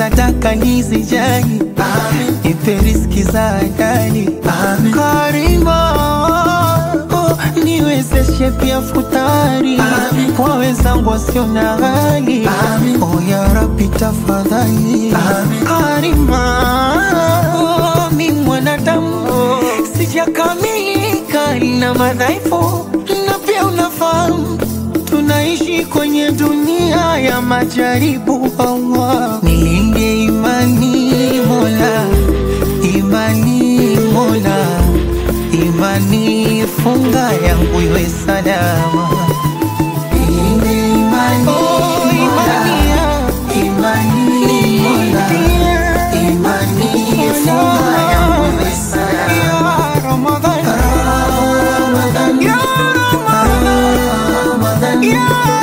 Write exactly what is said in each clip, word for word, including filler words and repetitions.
sadaka nizijali, nipe riziki za ndani. Karima, oh, niwezeshe pia futari kwa wenzangu wasio na hali. Oh ya Rabbi tafadhali. Karima, oh, mi mwanadamu sijakamilika na madhaifu, na pia unafahamu tunaishi kwenye dunia ya majaribu. Allah, nilinde imani Mola, imani Mola, imani funga yangu iwe salama. Nilinde imani oh, imani ya imani Mola, imani funga yangu iwe salama. Ya Ramadhan, Ramadhan, ya Ramadhan, ya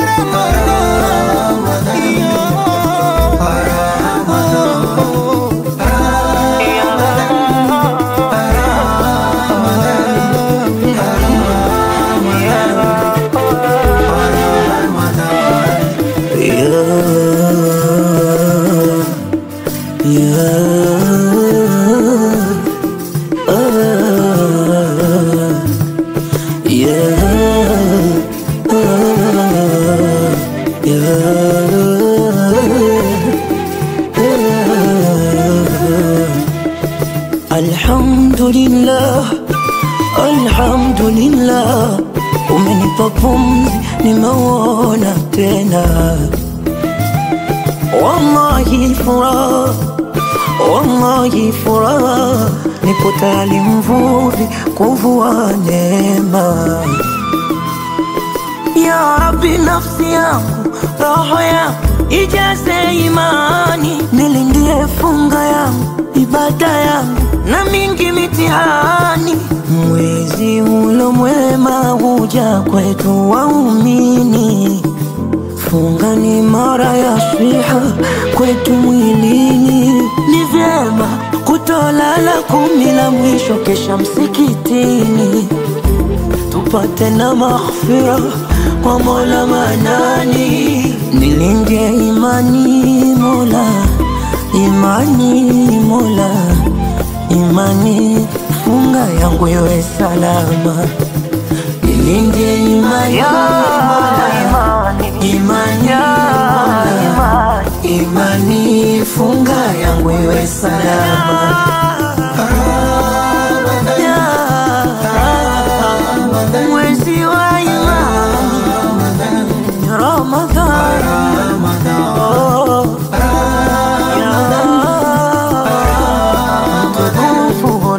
Alhamdulillah, alhamdulillah, umenipa pumzi nimeona tena. Wallahi furaha, wallahi furaha, nipo tayari mvuvi kuvua neema. Ya Rabbi, nafsi yangu, roho yangu ijaze imani, nilindie funga yangu, ibada yangu na mingi mitihani. Mwezi ulo mwema huja kwetu waumini, funga ni mara ya swiha kwetu mwilini. Ni vyema kutolala kumi la mwisho kesha msikitini, tupate na maghfira kwa Mola Manani. Nilinde imani Mola, imani Mola, imani funga yangu iwe salama. Nilinde imani Mola, imani Mola, imani funga yangu iwe salama. Mwezi wa imani Ramadhan, oh, mtukufu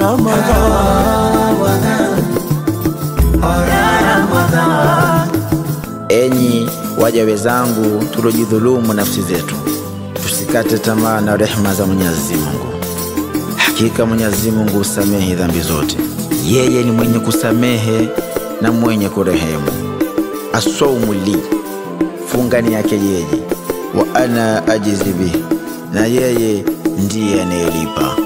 Ramadhan. Enyi waja wenzangu, tulojidhulumu nafsi zetu, tusikate tamaa na rehema za Mwenyezi Mungu. Hakika Mwenyezi Mungu husamehe dhambi zote, yeye ni mwenye kusamehe na mwenye kurehemu. As-sawmu li, funga ni yake yeye, wa ana ajizi bihi, na yeye ndiye anayelipa.